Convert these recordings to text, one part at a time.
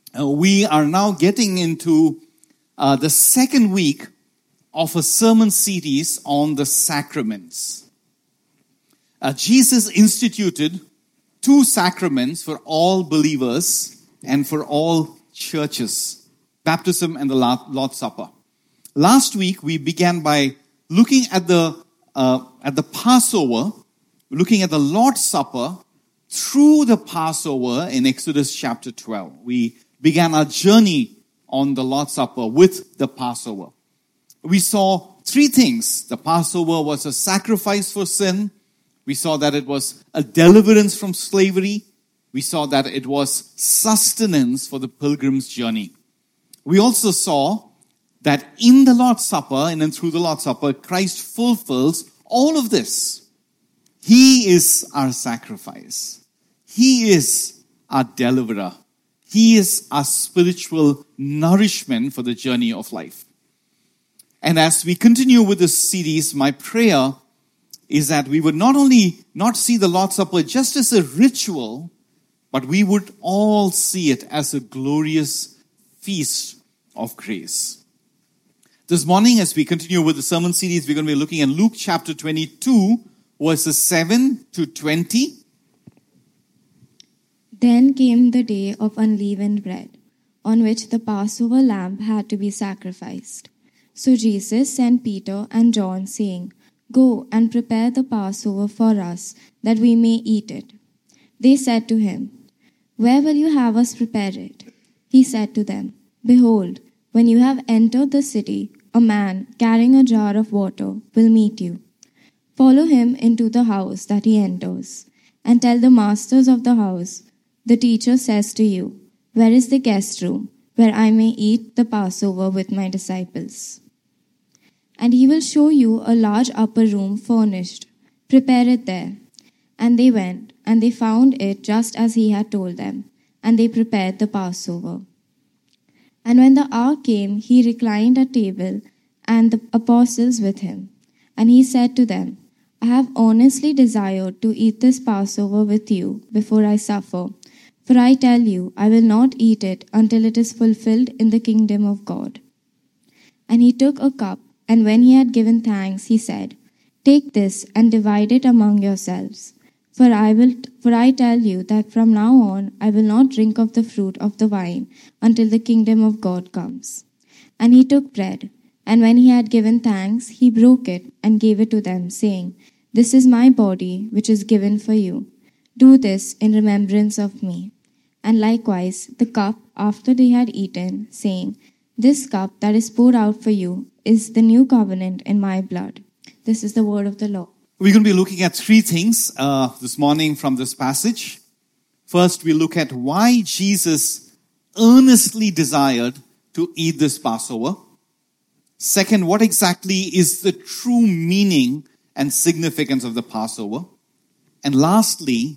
We are now getting into the second week of a sermon series on the sacraments. Jesus instituted 2 sacraments for all believers and for all churches: baptism and the Lord's Supper. Last week we began by looking at the Passover, looking at the Lord's Supper through the Passover in Exodus chapter 12. We began our journey on the Lord's Supper with the Passover. We saw 3 things. The Passover was a sacrifice for sin. We saw that it was a deliverance from slavery. We saw that it was sustenance for the pilgrim's journey. We also saw that in the Lord's Supper and then through the Lord's Supper, Christ fulfills all of this. He is our sacrifice. He is our deliverer. He is our spiritual nourishment for the journey of life. And as we continue with this series, my prayer is that we would not see the Lord's Supper just as a ritual, but we would all see it as a glorious feast of grace. This morning, as we continue with the sermon series, we're going to be looking at Luke chapter 22, verses 7 to 20. Then came the day of unleavened bread, on which the Passover lamb had to be sacrificed. So Jesus sent Peter and John, saying, "Go and prepare the Passover for us, that we may eat it." They said to him, "Where will you have us prepare it?" He said to them, "Behold, when you have entered the city, a man carrying a jar of water will meet you. Follow him into the house that he enters, and tell the masters of the house, 'The teacher says to you, where is the guest room, where I may eat the Passover with my disciples?' And he will show you a large upper room furnished. Prepare it there." And they went, and they found it just as he had told them, and they prepared the Passover. And when the hour came, he reclined at table, and the apostles with him. And he said to them, "I have earnestly desired to eat this Passover with you before I suffer. For I tell you, I will not eat it until it is fulfilled in the kingdom of God." And he took a cup, and when he had given thanks, he said, "Take this and divide it among yourselves. For I tell you that from now on I will not drink of the fruit of the vine until the kingdom of God comes." And he took bread, and when he had given thanks, he broke it and gave it to them, saying, "This is my body, which is given for you. Do this in remembrance of me." And likewise the cup after they had eaten, saying, "This cup that is poured out for you is the new covenant in my blood." This is the word of the Lord. We're going to be looking at 3 things this morning from this passage. First, we look at why Jesus earnestly desired to eat this Passover. Second, what exactly is the true meaning and significance of the Passover? And lastly,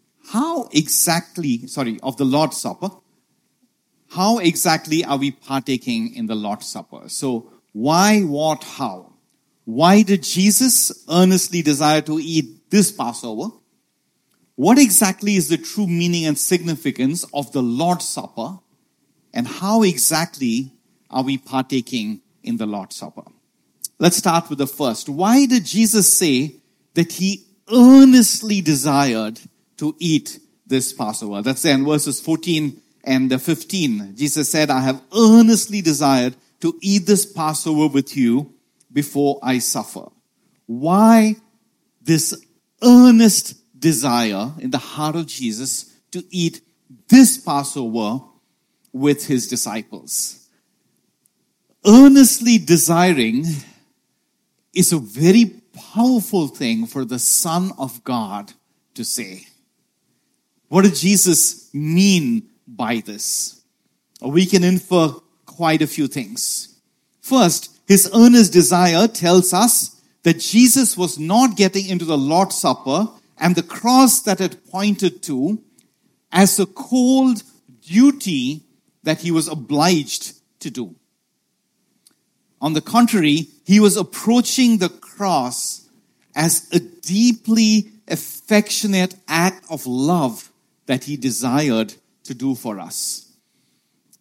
of the Lord's Supper. How exactly are we partaking in the Lord's Supper? So, why, what, how? Why did Jesus earnestly desire to eat this Passover? What exactly is the true meaning and significance of the Lord's Supper? And how exactly are we partaking in the Lord's Supper? Let's start with the first. Why did Jesus say that he earnestly desired to eat this Passover? That's there in verses 14 and 15. Jesus said, "I have earnestly desired to eat this Passover with you before I suffer." Why this earnest desire in the heart of Jesus to eat this Passover with his disciples? Earnestly desiring is a very powerful thing for the Son of God to say. What did Jesus mean by this? We can infer quite a few things. First, his earnest desire tells us that Jesus was not getting into the Lord's Supper and the cross that it pointed to as a cold duty that he was obliged to do. On the contrary, he was approaching the cross as a deeply affectionate act of love that he desired to do for us.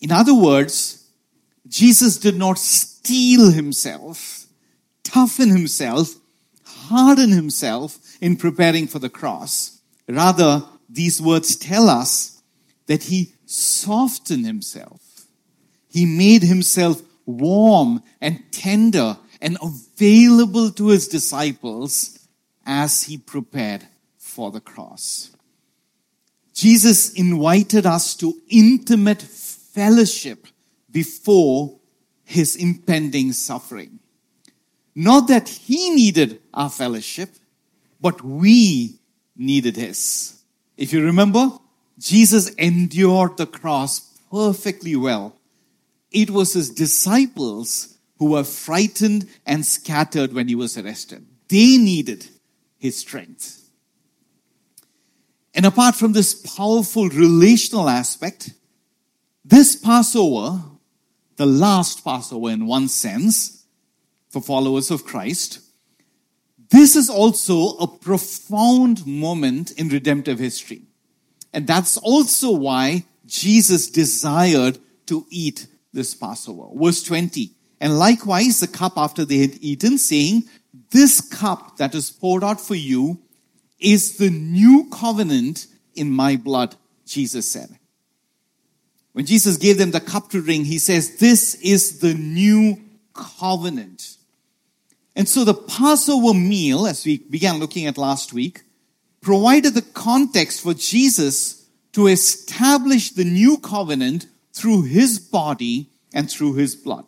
In other words, Jesus did not steel himself, toughen himself, harden himself in preparing for the cross. Rather, these words tell us that he softened himself. He made himself warm and tender and available to his disciples as he prepared for the cross. Jesus invited us to intimate fellowship before his impending suffering. Not that he needed our fellowship, but we needed his. If you remember, Jesus endured the cross perfectly well. It was his disciples who were frightened and scattered when he was arrested. They needed his strength. And apart from this powerful relational aspect, this Passover, the last Passover in one sense, for followers of Christ, this is also a profound moment in redemptive history. And that's also why Jesus desired to eat this Passover. Verse 20, and likewise the cup after they had eaten, saying, this cup that is poured out for you is the new covenant in my blood, Jesus said. When Jesus gave them the cup to drink, he says, this is the new covenant. And so the Passover meal, as we began looking at last week, provided the context for Jesus to establish the new covenant through his body and through his blood.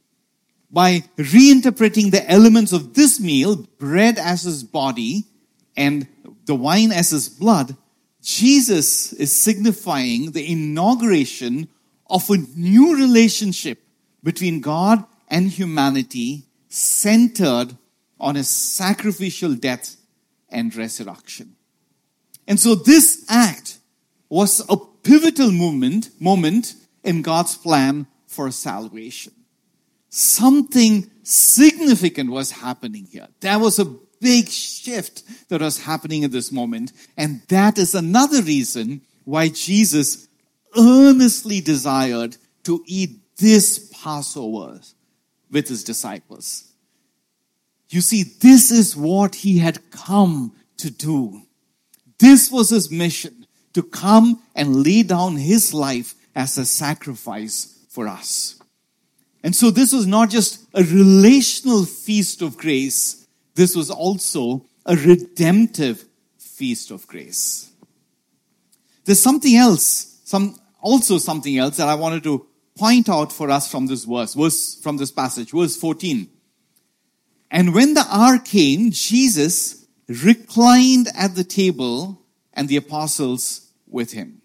By reinterpreting the elements of this meal, bread as his body and the wine as his blood, Jesus is signifying the inauguration of a new relationship between God and humanity centered on his sacrificial death and resurrection. And so this act was a pivotal moment in God's plan for salvation. Something significant was happening here. There was a big shift that was happening at this moment. And that is another reason why Jesus earnestly desired to eat this Passover with his disciples. You see, this is what he had come to do. This was his mission, to come and lay down his life as a sacrifice for us. And so this was not just a relational feast of grace. This was also a redemptive feast of grace. There's something else that I wanted to point out for us from this from this passage, verse 14. And when the hour came, Jesus reclined at the table and the apostles with him.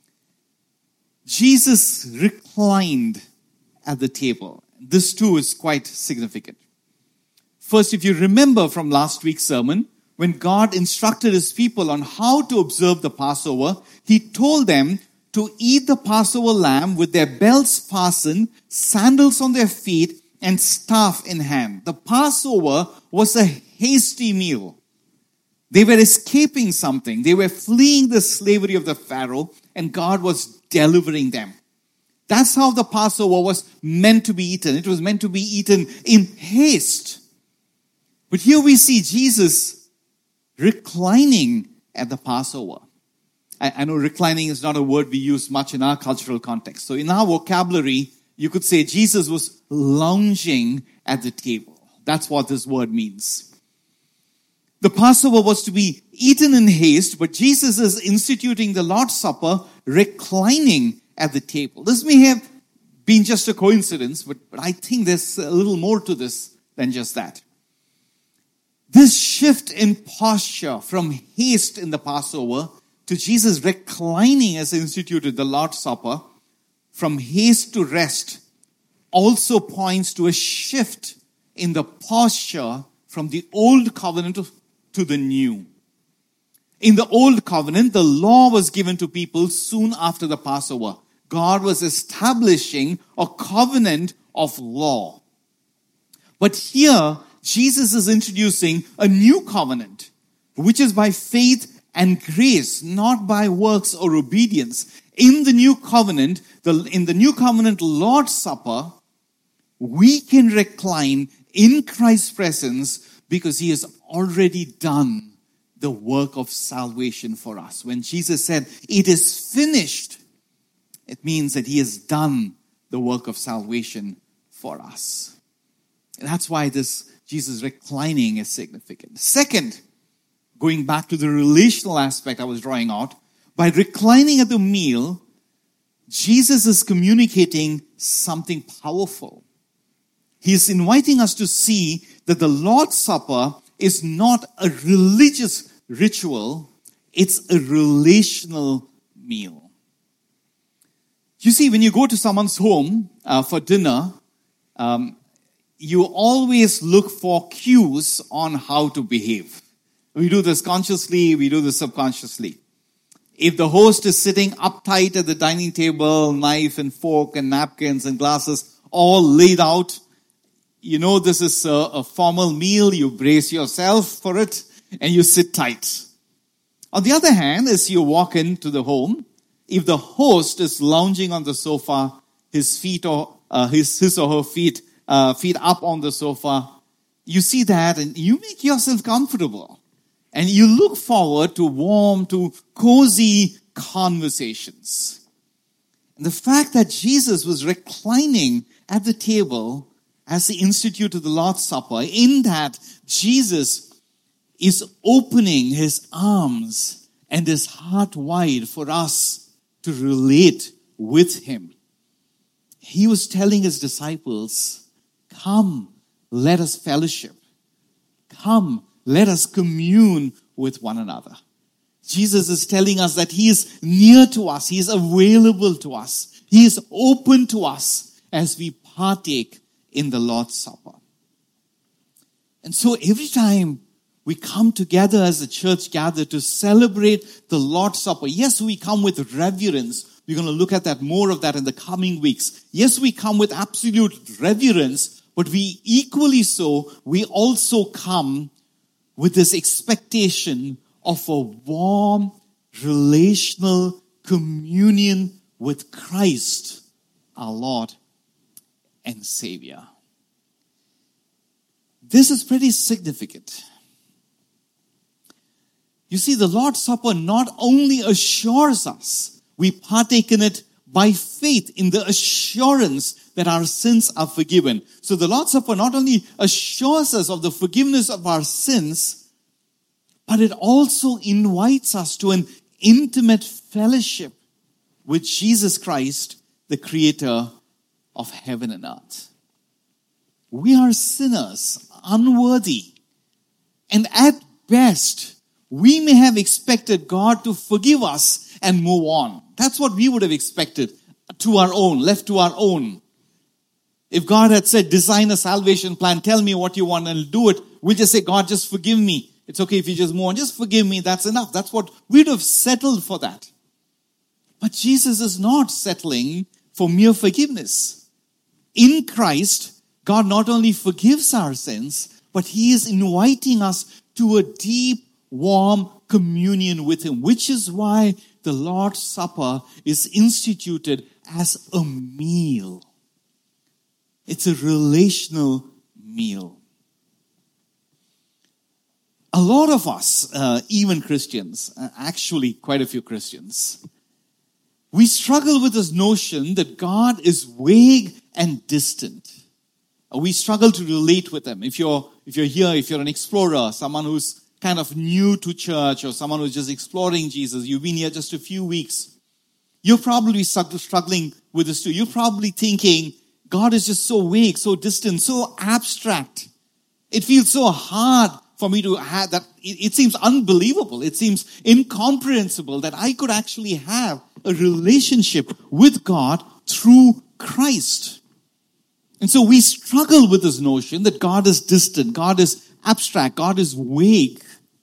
Jesus reclined at the table. This too is quite significant. First, if you remember from last week's sermon, when God instructed his people on how to observe the Passover, he told them to eat the Passover lamb with their belts fastened, sandals on their feet, and staff in hand. The Passover was a hasty meal. They were escaping something. They were fleeing the slavery of the Pharaoh, and God was delivering them. That's how the Passover was meant to be eaten. It was meant to be eaten in haste. But here we see Jesus reclining at the Passover. I know reclining is not a word we use much in our cultural context. So in our vocabulary, you could say Jesus was lounging at the table. That's what this word means. The Passover was to be eaten in haste, but Jesus is instituting the Lord's Supper reclining at the table. This may have been just a coincidence, but I think there's a little more to this than just that. This shift in posture from haste in the Passover to Jesus reclining as instituted the Lord's Supper, from haste to rest, also points to a shift in the posture from the old covenant to the new. In the old covenant, the law was given to people soon after the Passover. God was establishing a covenant of law. But here, Jesus is introducing a new covenant, which is by faith and grace, not by works or obedience. In the new covenant, Lord's Supper, we can recline in Christ's presence because he has already done the work of salvation for us. When Jesus said, "It is finished," it means that he has done the work of salvation for us. And that's why this Jesus reclining is significant. Second, going back to the relational aspect I was drawing out, by reclining at the meal, Jesus is communicating something powerful. He is inviting us to see that the Lord's Supper is not a religious ritual, it's a relational meal. You see, when you go to someone's home for dinner, you always look for cues on how to behave. We do this consciously, we do this subconsciously. If the host is sitting uptight at the dining table, knife and fork and napkins and glasses all laid out, you know this is a formal meal, you brace yourself for it and you sit tight. On the other hand, as you walk into the home, if the host is lounging on the sofa, his or her feet up on the sofa, you see that and you make yourself comfortable. And you look forward to warm, to cozy conversations. And the fact that Jesus was reclining at the table as he instituted the Lord's Supper, in that Jesus is opening his arms and his heart wide for us to relate with him. He was telling his disciples, "Come, let us fellowship. Come, let us commune with one another." Jesus is telling us that he is near to us. He is available to us. He is open to us as we partake in the Lord's Supper. And so every time we come together as a church gather to celebrate the Lord's Supper, yes, we come with reverence. We're going to look at that, more of that in the coming weeks. Yes, we come with absolute reverence, but we also come with this expectation of a warm, relational communion with Christ, our Lord and Savior. This is pretty significant. You see, the Lord's Supper not only assures us, we partake in it by faith, in the assurance that our sins are forgiven. So the Lord's Supper not only assures us of the forgiveness of our sins, but it also invites us to an intimate fellowship with Jesus Christ, the creator of heaven and earth. We are sinners, unworthy. And at best, we may have expected God to forgive us and move on. That's what we would have expected, left to our own. If God had said, design a salvation plan, tell me what you want and do it, we'll just say, God, just forgive me. It's okay if you just move on. Just forgive me. That's enough. That's what we'd have settled for that. But Jesus is not settling for mere forgiveness. In Christ, God not only forgives our sins, but he is inviting us to a deep, warm communion with him, which is why the Lord's Supper is instituted as a meal. It's a relational meal. A lot of us, even Christians, actually quite a few Christians, we struggle with this notion that God is vague and distant. We struggle to relate with him. If you're here, if you're an explorer, someone who's kind of new to church or someone who's just exploring Jesus, you've been here just a few weeks, you're probably struggling with this too. You're probably thinking, God is just so vague, so distant, so abstract. It feels so hard for me to have that. It seems unbelievable. It seems incomprehensible that I could actually have a relationship with God through Christ. And so we struggle with this notion that God is distant, God is abstract, God is vague.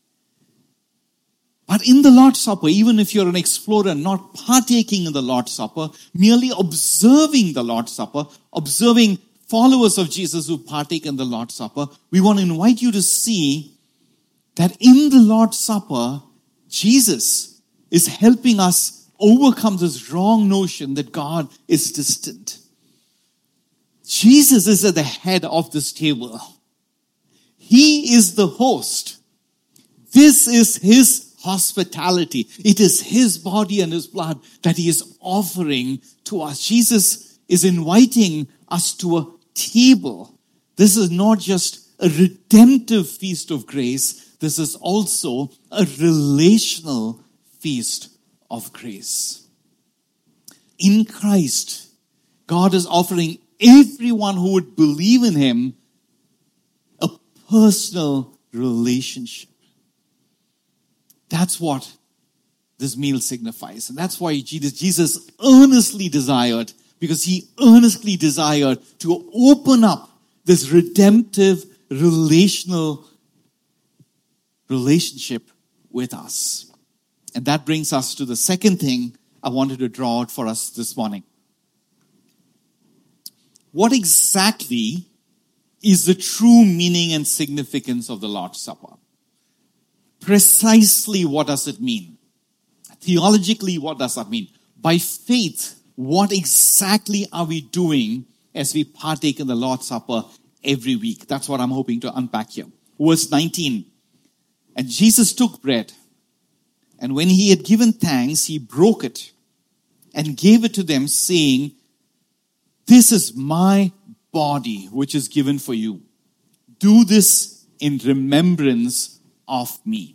But in the Lord's Supper, even if you're an explorer not partaking in the Lord's Supper, merely observing the Lord's Supper, observing followers of Jesus who partake in the Lord's Supper, we want to invite you to see that in the Lord's Supper, Jesus is helping us overcome this wrong notion that God is distant. Jesus is at the head of this table. He is the host. This is his hospitality. It is his body and his blood that he is offering to us. Jesus is inviting us to a table. This is not just a redemptive feast of grace. This is also a relational feast of grace. In Christ, God is offering everyone who would believe in him a personal relationship. That's what this meal signifies. And that's why Jesus earnestly desired, because he earnestly desired to open up this redemptive relationship with us. And that brings us to the second thing I wanted to draw out for us this morning. What exactly is the true meaning and significance of the Lord's Supper? Precisely what does it mean? Theologically, what does that mean? By faith, what exactly are we doing as we partake in the Lord's Supper every week? That's what I'm hoping to unpack here. Verse 19. And Jesus took bread, and when he had given thanks, he broke it and gave it to them, saying, "This is my body, which is given for you. Do this in remembrance of me."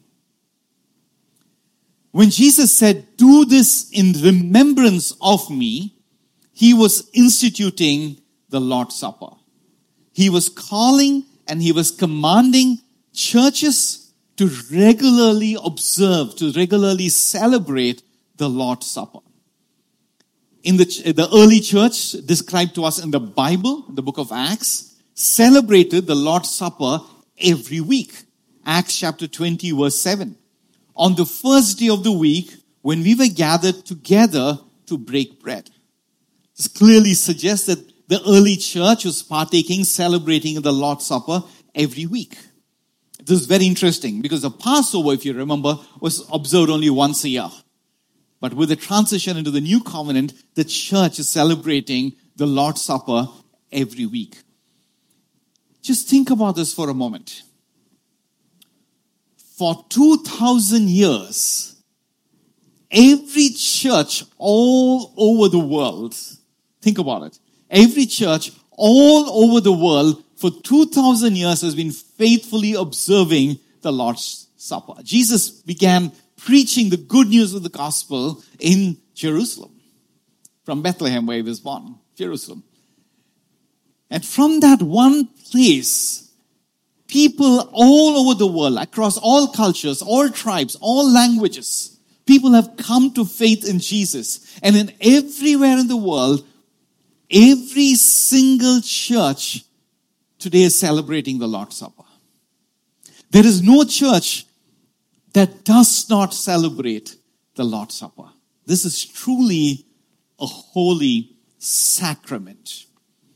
When Jesus said, "Do this in remembrance of me," he was instituting the Lord's Supper. He was calling and he was commanding churches to regularly observe, to regularly celebrate the Lord's Supper. In the early church, described to us in the Bible, the book of Acts, celebrated the Lord's Supper every week. Acts chapter 20, verse 7. On the first day of the week, when we were gathered together to break bread. This clearly suggests that the early church was celebrating the Lord's Supper every week. This is very interesting because the Passover, if you remember, was observed only once a year. But with the transition into the new covenant, the church is celebrating the Lord's Supper every week. Just think about this for a moment. For 2,000 years, every church all over the world, think about it, every church all over the world for 2,000 years has been faithfully observing the Lord's Supper. Jesus began preaching the good news of the gospel in Jerusalem, from Bethlehem where he was born, Jerusalem. And from that one place, people all over the world, across all cultures, all tribes, all languages, people have come to faith in Jesus. And in everywhere in the world, every single church today is celebrating the Lord's Supper. There is no church that does not celebrate the Lord's Supper. This is truly a holy sacrament.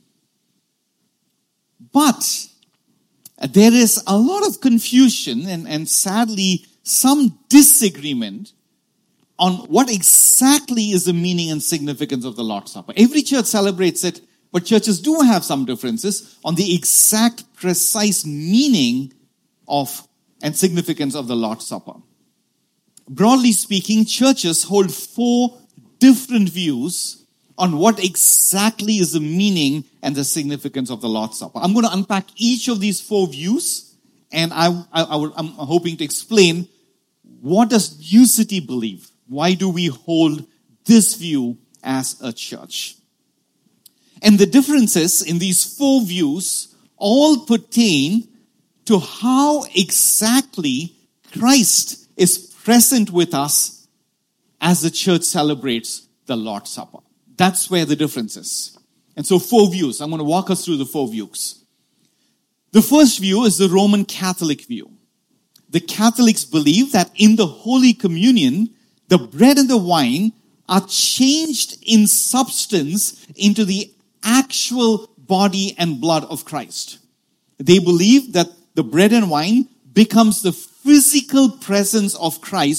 But there is a lot of confusion and sadly some disagreement on what exactly is the meaning and significance of the Lord's Supper. Every church celebrates it, but churches do have some differences on the exact, precise meaning of and significance of the Lord's Supper. Broadly speaking, churches hold 4 different views on what exactly is the meaning and the significance of the Lord's Supper. I'm going to unpack each of these 4 views, and I'm hoping to explain, what does New City believe? Why do we hold this view as a church? And the differences in these 4 views all pertain to how exactly Christ is present with us as the church celebrates the Lord's Supper. That's where the difference is. And so 4 views. I'm going to walk us through the 4 views. The first view is the Roman Catholic view. The Catholics believe that in the Holy Communion, the bread and the wine are changed in substance into the actual body and blood of Christ. They believe that the bread and wine becomes the physical presence of Christ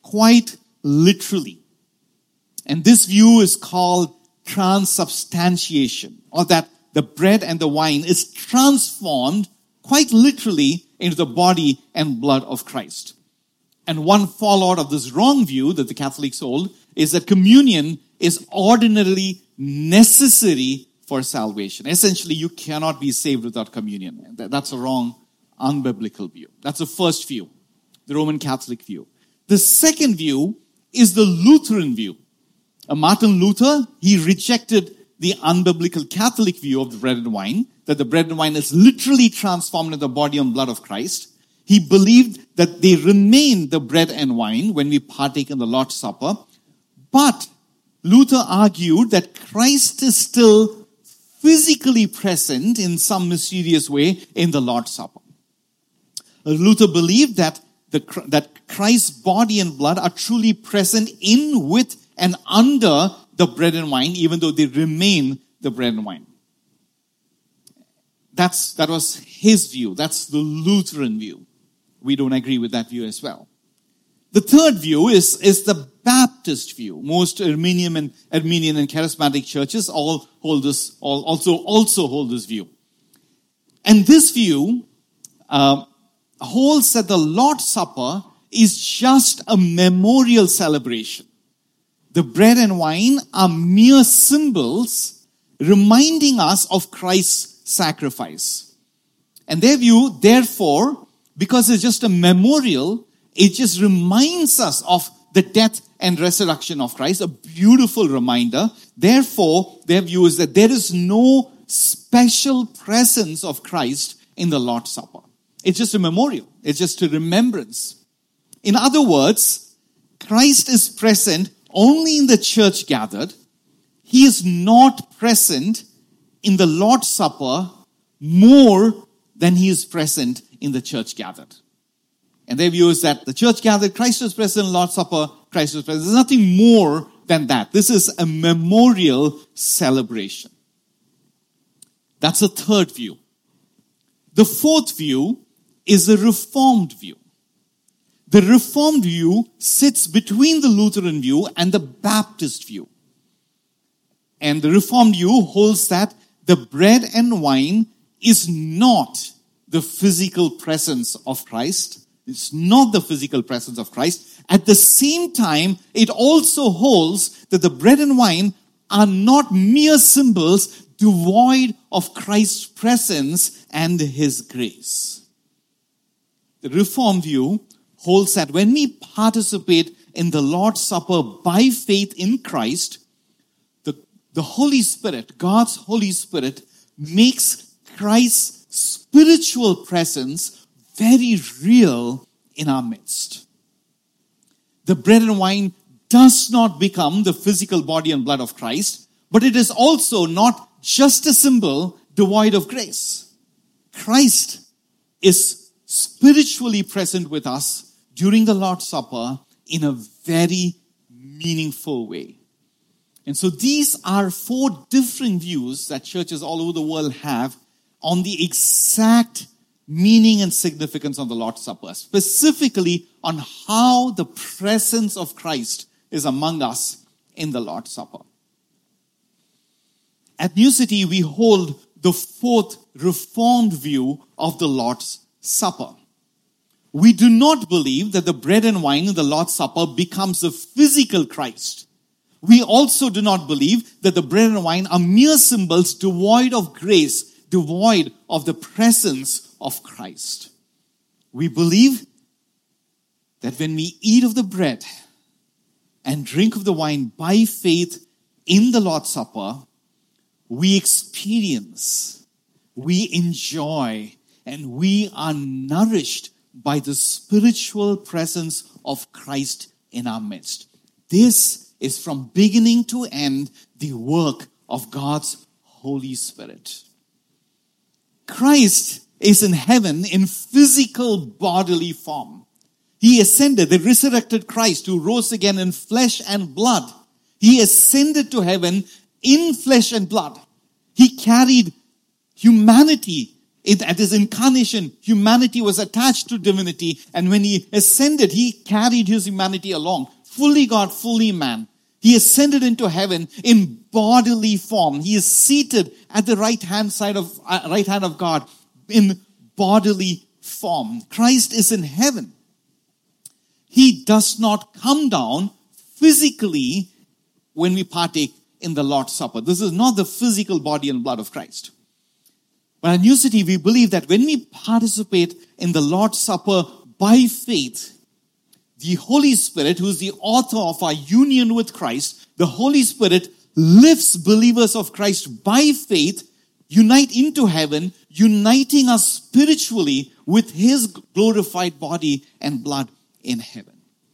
quite literally. And this view is called transubstantiation, or that the bread and the wine is transformed quite literally into the body and blood of Christ. And one fallout of this wrong view that the Catholics hold is that communion is ordinarily necessary for salvation. Essentially, you cannot be saved without communion. That's a wrong, unbiblical view. That's the first view, the Roman Catholic view. The second view is the Lutheran view. Martin Luther, he rejected the unbiblical Catholic view of the bread and wine, that the bread and wine is literally transformed into the body and blood of Christ. He believed that they remain the bread and wine when we partake in the Lord's Supper. But Luther argued that Christ is still physically present in some mysterious way in the Lord's Supper. Luther believed that Christ's body and blood are truly present in, with, and under the bread and wine, even though they remain the bread and wine. That was his view. That's the Lutheran view. We don't agree with that view as well. The third view is the Baptist view. Most Armenian and charismatic churches all hold this, also hold this view. And this view holds that the Lord's Supper is just a memorial celebration. The bread and wine are mere symbols reminding us of Christ's sacrifice. And their view, therefore, because it's just a memorial, it just reminds us of the death and resurrection of Christ, a beautiful reminder. Therefore, their view is that there is no special presence of Christ in the Lord's Supper. It's just a memorial. It's just a remembrance. In other words, Christ is present only in the church gathered. He is not present in the Lord's Supper more than he is present in the church gathered. And their view is that the church gathered, Christ is present in the Lord's Supper, Christ is present. There's nothing more than that. This is a memorial celebration. That's a third view. The fourth view is the Reformed view. The Reformed view sits between the Lutheran view and the Baptist view. And the Reformed view holds that the bread and wine is not the physical presence of Christ. It's not the physical presence of Christ. At the same time, it also holds that the bread and wine are not mere symbols devoid of Christ's presence and his grace. The Reformed view holds that when we participate in the Lord's Supper by faith in Christ, the Holy Spirit, God's Holy Spirit, makes Christ's spiritual presence very real in our midst. The bread and wine does not become the physical body and blood of Christ, but it is also not just a symbol devoid of grace. Christ is spiritually present with us during the Lord's Supper in a very meaningful way. And so these are 4 different views that churches all over the world have on the exact meaning and significance of the Lord's Supper, specifically on how the presence of Christ is among us in the Lord's Supper. At New City, we hold the 4th Reformed view of the Lord's Supper. We do not believe that the bread and wine in the Lord's Supper becomes the physical Christ. We also do not believe that the bread and wine are mere symbols devoid of grace, devoid of the presence of Christ. We believe that when we eat of the bread and drink of the wine by faith in the Lord's Supper, we experience, we enjoy, and we are nourished by the spiritual presence of Christ in our midst. This is from beginning to end the work of God's Holy Spirit. Christ is in heaven in physical bodily form. He ascended, the resurrected Christ who rose again in flesh and blood. He ascended to heaven in flesh and blood. He carried humanity At his incarnation, humanity was attached to divinity, and when he ascended, he carried his humanity along. Fully God, fully man. He ascended into heaven in bodily form. He is seated at the right hand of God in bodily form. Christ is in heaven. He does not come down physically when we partake in the Lord's Supper. This is not the physical body and blood of Christ. But at New City, we believe that when we participate in the Lord's Supper by faith, the Holy Spirit, who is the author of our union with Christ, the Holy Spirit lifts believers of Christ by faith, unite into heaven, uniting us spiritually with his glorified body and blood in heaven.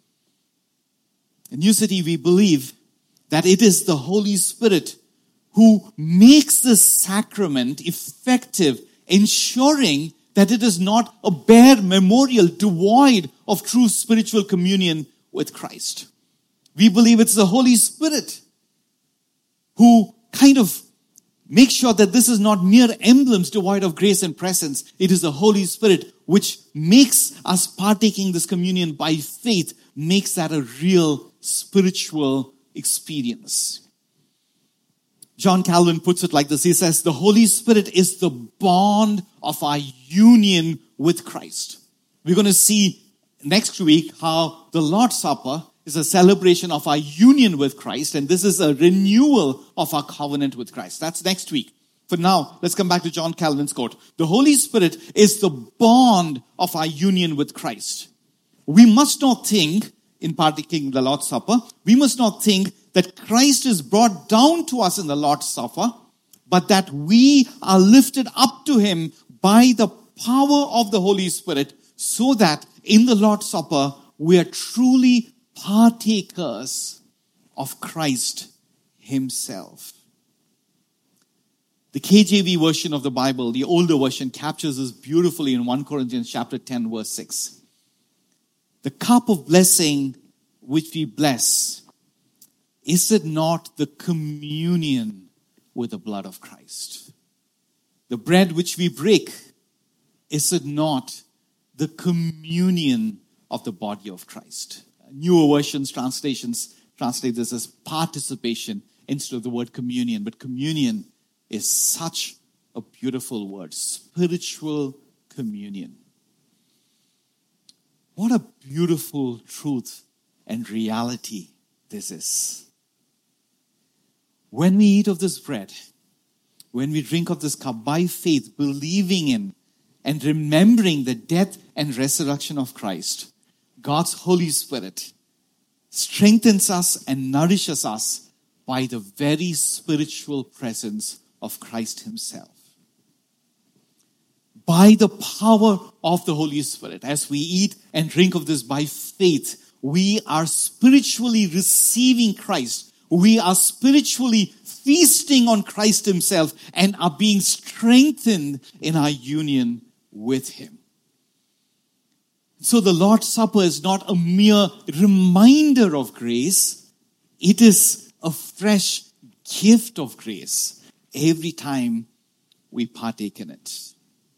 In New City, we believe that it is the Holy Spirit who makes this sacrament effective, ensuring that it is not a bare memorial devoid of true spiritual communion with Christ. We believe it's the Holy Spirit who kind of makes sure that this is not mere emblems devoid of grace and presence. It is the Holy Spirit which makes us partaking this communion by faith, makes that a real spiritual experience. John Calvin puts it like this. He says, the Holy Spirit is the bond of our union with Christ. We're going to see next week how the Lord's Supper is a celebration of our union with Christ, and this is a renewal of our covenant with Christ. That's next week. For now, let's come back to John Calvin's quote. The Holy Spirit is the bond of our union with Christ. We must not think, in partaking the Lord's Supper, we must not think that Christ is brought down to us in the Lord's Supper, but that we are lifted up to him by the power of the Holy Spirit, so that in the Lord's Supper we are truly partakers of Christ himself. The KJV version of the Bible, the older version, captures this beautifully in 1 Corinthians chapter 10, verse 6. The cup of blessing which we bless, is it not the communion with the blood of Christ? The bread which we break, is it not the communion of the body of Christ? Newer versions, translations translate this as participation instead of the word communion. But communion is such a beautiful word. Spiritual communion. What a beautiful truth and reality this is. When we eat of this bread, when we drink of this cup by faith, believing in and remembering the death and resurrection of Christ, God's Holy Spirit strengthens us and nourishes us by the very spiritual presence of Christ himself. By the power of the Holy Spirit, as we eat and drink of this by faith, we are spiritually receiving Christ. We are spiritually feasting on Christ himself and are being strengthened in our union with him. So the Lord's Supper is not a mere reminder of grace. It is a fresh gift of grace every time we partake in it.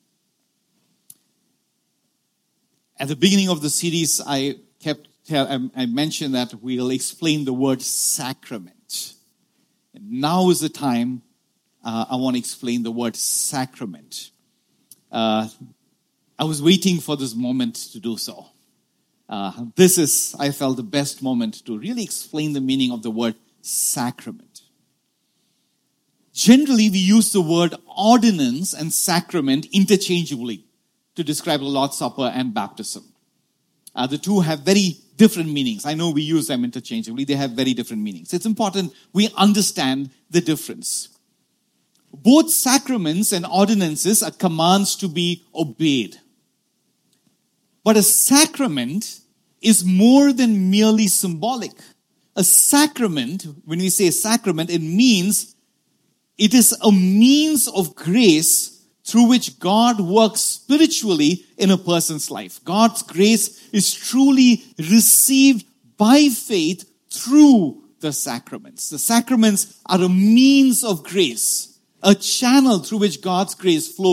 At the beginning of the series, I mentioned that we'll explain the word sacrament. And now is the time I want to explain the word sacrament. I was waiting for this moment to do so. This is, I felt, the best moment to really explain the meaning of the word sacrament. Generally, we use the word ordinance and sacrament interchangeably to describe the Lord's Supper and baptism. The two have very different meanings. I know we use them interchangeably. They have very different meanings. It's important we understand the difference. Both sacraments and ordinances are commands to be obeyed. But a sacrament is more than merely symbolic. A sacrament, when we say sacrament, it means it is a means of grace through which God works spiritually in a person's life. God's grace is truly received by faith through the sacraments. The sacraments are a means of grace, a channel through which God's grace flows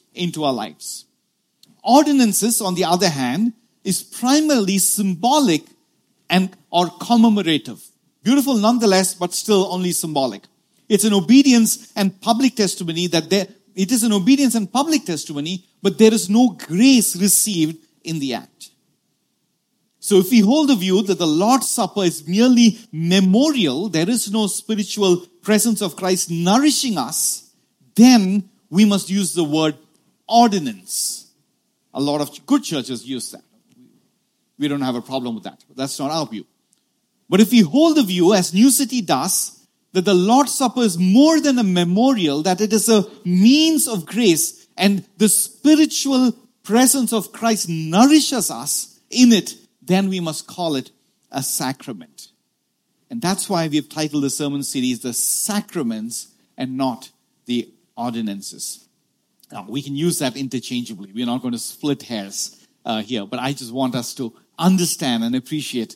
into our lives. Ordinances, on the other hand, is primarily symbolic and or commemorative. Beautiful nonetheless, but still only symbolic. It's an obedience and public testimony it is an obedience and public testimony, but there is no grace received in the act. So if we hold the view that the Lord's Supper is merely memorial, there is no spiritual presence of Christ nourishing us, then we must use the word ordinance. A lot of good churches use that. We don't have a problem with that. That's not our view. But if we hold the view, as New City does, that the Lord's Supper is more than a memorial, that it is a means of grace, and the spiritual presence of Christ nourishes us in it, then we must call it a sacrament. And that's why we've titled the sermon series, The Sacraments and not the Ordinances. Now, we can use that interchangeably. We're not going to split hairs here, but I just want us to understand and appreciate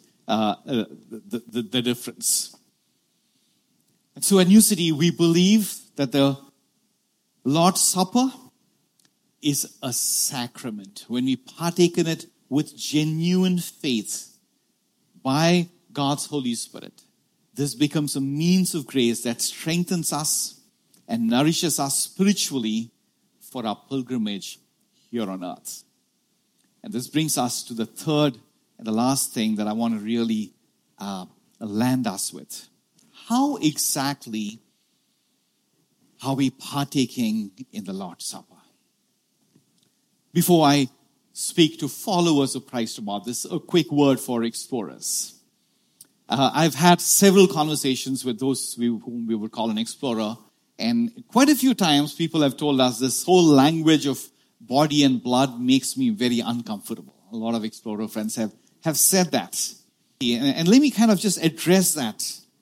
the difference. And so at New City, we believe that the Lord's Supper is a sacrament. When we partake in it with genuine faith by God's Holy Spirit, this becomes a means of grace that strengthens us and nourishes us spiritually for our pilgrimage here on earth. And this brings us to the third and the last thing that I want to really land us with. How exactly are we partaking in the Lord's Supper? Before I speak to followers of Christ about this, a quick word for explorers. I've had several conversations with those whom we would call an explorer, and quite a few times people have told us this whole language of body and blood makes me very uncomfortable. A lot of explorer friends have said that. And let me kind of just address that.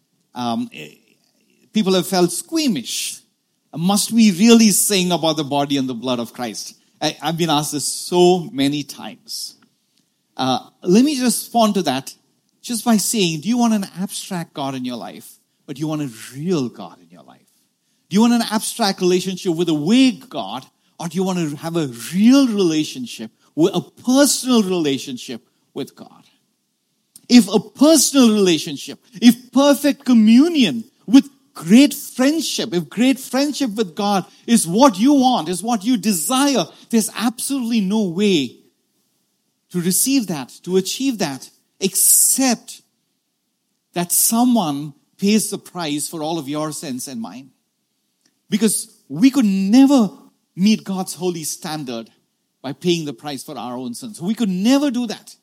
People have felt squeamish. Must we really sing about the body and the blood of Christ? I've been asked this so many times. Let me just respond to that just by saying, do you want an abstract God in your life, or do you want a real God in your life? Do you want an abstract relationship with a vague God, or do you want to have a real relationship, a personal relationship with God? If a personal relationship, if perfect communion with great friendship, if great friendship with God is what you want, is what you desire, there's absolutely no way to receive that, to achieve that, except that someone pays the price for all of your sins and mine. Because we could never meet God's holy standard by paying the price for our own sins. We could never do that.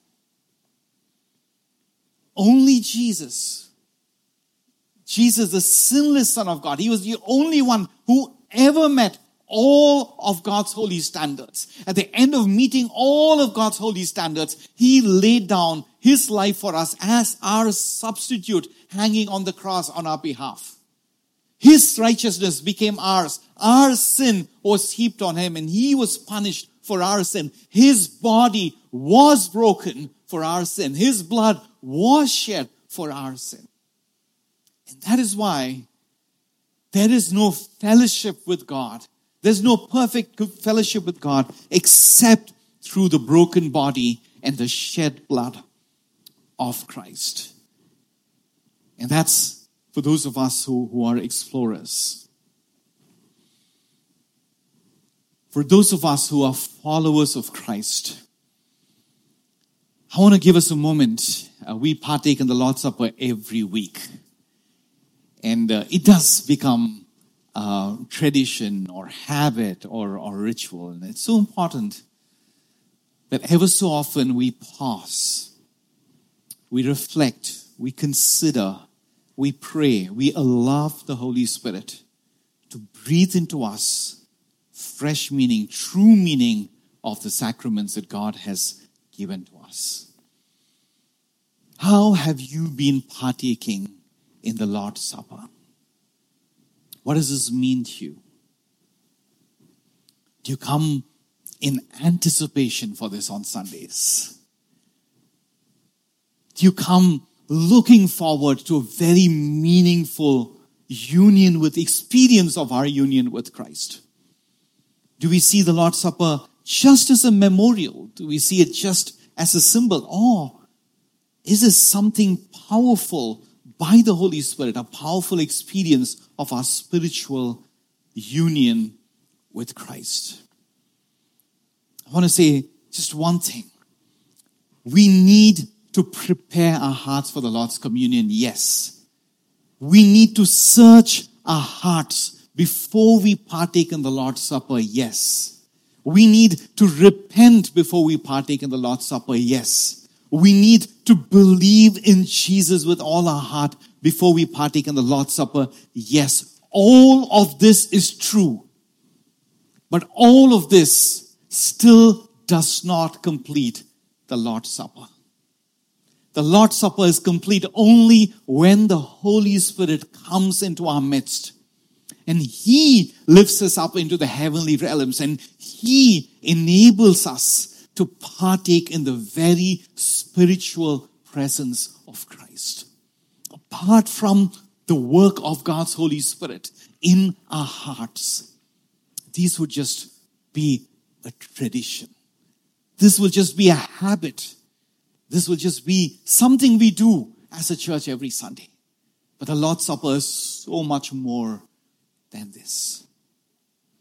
Only Jesus, the sinless Son of God, he was the only one who ever met all of God's holy standards. At the end of meeting all of God's holy standards, he laid down his life for us as our substitute, hanging on the cross on our behalf. His righteousness became ours. Our sin was heaped on him, and he was punished for our sin. His body was broken for our sin. His blood was shed for our sin. And that is why there is no fellowship with God. There's no perfect fellowship with God except through the broken body and the shed blood of Christ. And that's for those of us who are explorers. For those of us who are followers of Christ, I want to give us a moment. We partake in the Lord's Supper every week. And it does become tradition or habit or ritual. And it's so important that ever so often we pause, we reflect, we consider, we pray, we allow the Holy Spirit to breathe into us fresh meaning, true meaning of the sacraments that God has given to us. How have you been partaking in the Lord's Supper? What does this mean to you? Do you come in anticipation for this on Sundays? Do you come looking forward to a very meaningful experience of our union with Christ? Do we see the Lord's Supper just as a memorial? Do we see it just as a symbol? Or is this something powerful by the Holy Spirit, a powerful experience of our spiritual union with Christ? I want to say just one thing. We need to prepare our hearts for the Lord's communion, yes. We need to search our hearts before we partake in the Lord's Supper, yes. We need to repent before we partake in the Lord's Supper, yes. We need to believe in Jesus with all our heart before we partake in the Lord's Supper, yes. All of this is true. But all of this still does not complete the Lord's Supper. The Lord's Supper is complete only when the Holy Spirit comes into our midst. And He lifts us up into the heavenly realms. And He enables us to partake in the very spiritual presence of Christ. Apart from the work of God's Holy Spirit in our hearts, these would just be a tradition. This will just be a habit. This will just be something we do as a church every Sunday. But the Lord's Supper is so much more than this.